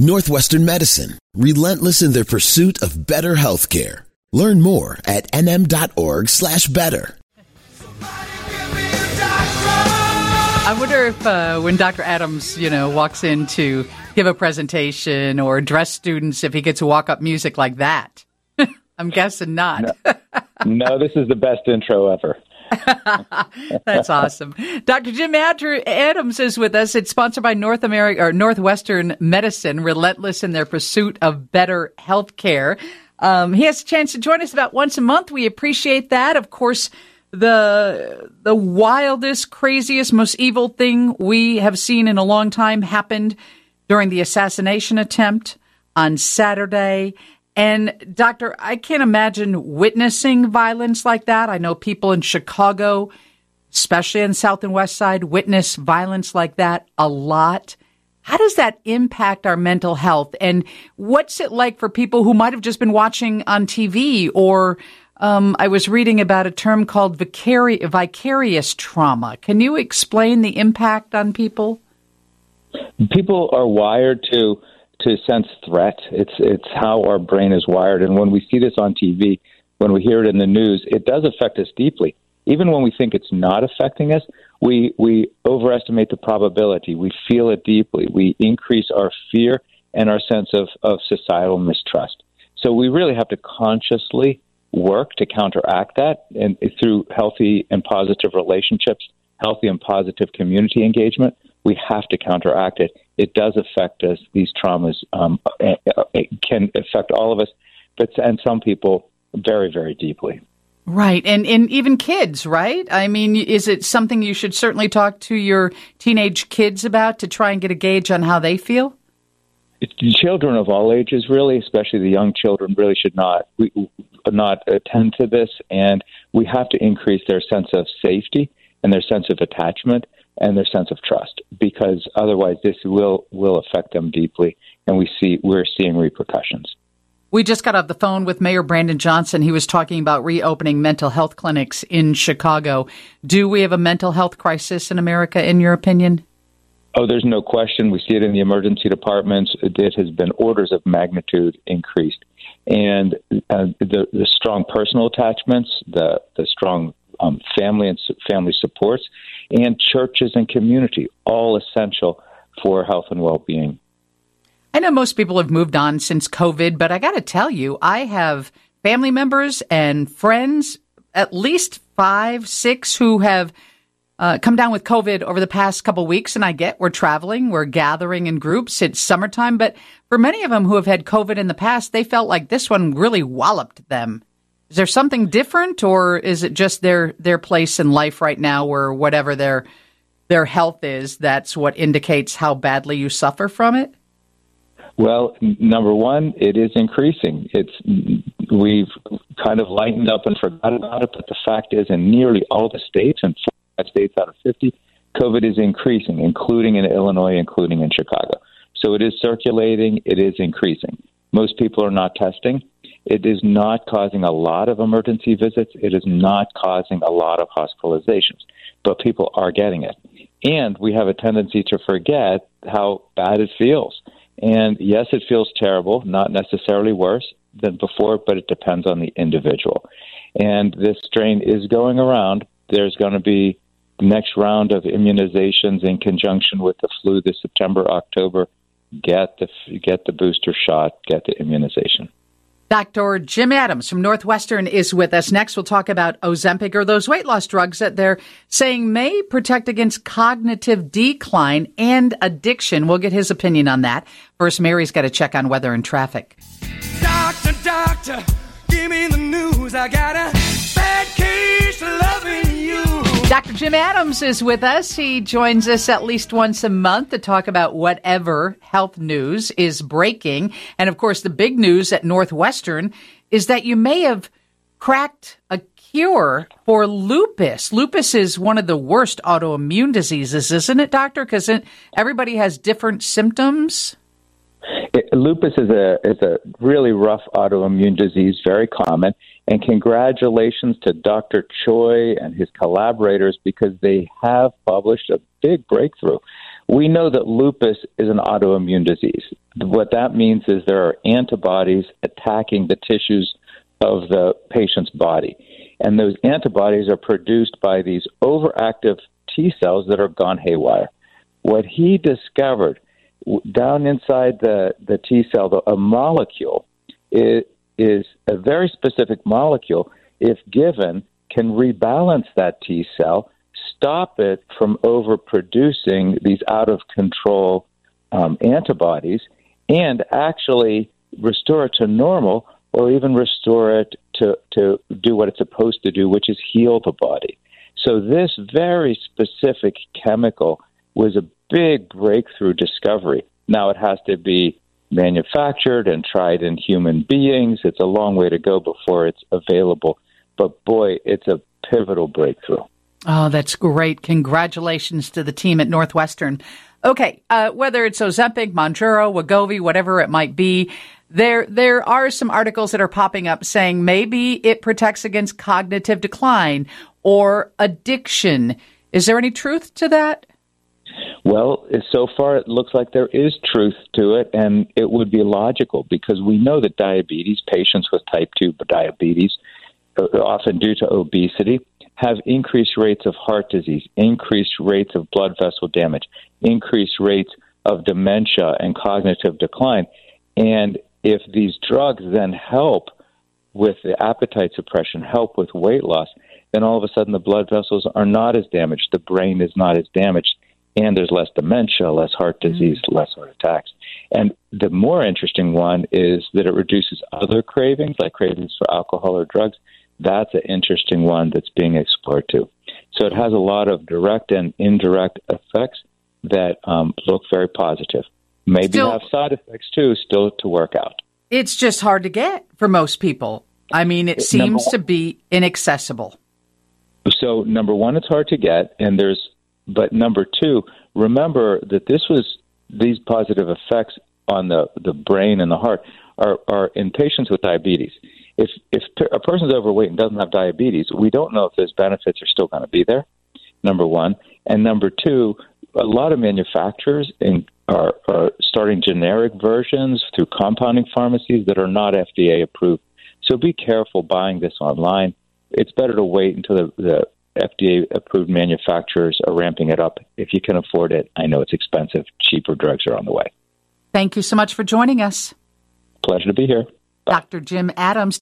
Northwestern Medicine, relentless in their pursuit of better healthcare. Learn more at nm.org/better. I wonder if when Dr. Adams, walks in to give a presentation or address students, if he gets walk-up music like that. I'm guessing not. No, this is the best intro ever. That's awesome. Dr. Jim Adams is with us. It's sponsored by Northwestern Medicine, relentless in their pursuit of better health care. He has a chance to join us about once a month. We appreciate that. Of course, the wildest, craziest, most evil thing we have seen in a long time happened during the assassination attempt on Saturday. And, Doctor, I can't imagine witnessing violence like that. I know people in Chicago, especially on the South and West Side, witness violence like that a lot. How does that impact our mental health? And what's it like for people who might have just been watching on TV? Or I was reading about a term called vicarious trauma. Can you explain the impact on people? People are wired to sense threat. It's how our brain is wired. And when we see this on TV, when we hear it in the news, it does affect us deeply. Even when we think it's not affecting us, we overestimate the probability. We feel it deeply. We increase our fear and our sense of societal mistrust. So we really have to consciously work to counteract that, and through healthy and positive relationships, healthy and positive community engagement. We have to counteract it. It does affect us. These traumas it can affect all of us, and some people very, very deeply. Right. And even kids, right? I mean, is it something you should certainly talk to your teenage kids about to try and get a gauge on how they feel? Children of all ages, really, especially the young children, really should not attend to this. And we have to increase their sense of safety and their sense of attachment and their sense of trust, because otherwise this will affect them deeply, and we're seeing repercussions. We just got off the phone with Mayor Brandon Johnson. He was talking about reopening mental health clinics in Chicago. Do we have a mental health crisis in America, in your opinion? Oh, there's no question. We see it in the emergency departments. It has been orders of magnitude increased. And the strong personal attachments, the strong family and family supports, and churches and community, all essential for health and well-being. I know most people have moved on since COVID, but I got to tell you, I have family members and friends, at least 5, 6, who have come down with COVID over the past couple weeks. And we're traveling, we're gathering in groups. It's summertime. But for many of them who have had COVID in the past, they felt like this one really walloped them. Is there something different, or is it just their place in life right now, where whatever their health is, that's what indicates how badly you suffer from it? Well, number one, it is increasing. We've kind of lightened up and forgot about it, but the fact is, in nearly all the states, and 45 states out of 50, COVID is increasing, including in Illinois, including in Chicago. So it is circulating. It is increasing. Most people are not testing. It is not causing a lot of emergency visits. It is not causing a lot of hospitalizations, but people are getting it. And we have a tendency to forget how bad it feels. And yes, it feels terrible, not necessarily worse than before, but it depends on the individual. And this strain is going around. There's going to be the next round of immunizations in conjunction with the flu this September, October. Get the booster shot, get the immunization. Dr. Jim Adams from Northwestern is with us. Next, we'll talk about Ozempic, or those weight loss drugs that they're saying may protect against cognitive decline and addiction. We'll get his opinion on that. First, Mary's got to check on weather and traffic. Doctor, give me the news. I got a bad case of loving you. Dr. Jim Adams is with us. He joins us at least once a month to talk about whatever health news is breaking. And, of course, the big news at Northwestern is that you may have cracked a cure for lupus. Lupus is one of the worst autoimmune diseases, isn't it, doctor? Because everybody has different symptoms. Lupus is a really rough autoimmune disease, very common. And congratulations to Dr. Choi and his collaborators, because they have published a big breakthrough We know that lupus is an autoimmune disease. What that means is there are antibodies attacking the tissues of the patient's body. And those antibodies are produced by these overactive T cells that are gone haywire. What he discovered down inside the T cell, a molecule, is a very specific molecule, if given, can rebalance that T cell, stop it from overproducing these out-of-control antibodies, and actually restore it to normal, or even restore it to do what it's supposed to do, which is heal the body. So this very specific chemical was a big breakthrough discovery. Now it has to be manufactured and tried in human beings. It's a long way to go before it's available. But boy, it's a pivotal breakthrough. Oh, that's great. Congratulations to the team at Northwestern. Okay, whether it's Ozempic, Mounjaro, Wegovy, whatever it might be, there are some articles that are popping up saying maybe it protects against cognitive decline or addiction. Is there any truth to that? Well, so far it looks like there is truth to it, and it would be logical because we know that patients with type 2 diabetes, often due to obesity, have increased rates of heart disease, increased rates of blood vessel damage, increased rates of dementia and cognitive decline. And if these drugs then help with the appetite suppression, help with weight loss, then all of a sudden the blood vessels are not as damaged, the brain is not as damaged, and there's less dementia, less heart disease, less heart attacks. And the more interesting one is that it reduces other cravings, like cravings for alcohol or drugs. That's an interesting one that's being explored too. So it has a lot of direct and indirect effects that look very positive. Maybe have side effects too, still to work out. It's just hard to get for most people. I mean, it seems to be inaccessible. So number one, it's hard to get, but number two, remember that these positive effects on the brain and the heart are in patients with diabetes. If a person's overweight and doesn't have diabetes, we don't know if those benefits are still going to be there, number one. And number two, a lot of manufacturers are starting generic versions through compounding pharmacies that are not FDA approved. So be careful buying this online. It's better to wait until the FDA-approved manufacturers are ramping it up. If you can afford it, I know it's expensive. Cheaper drugs are on the way. Thank you so much for joining us. Pleasure to be here. Bye. Dr. Jim Adams.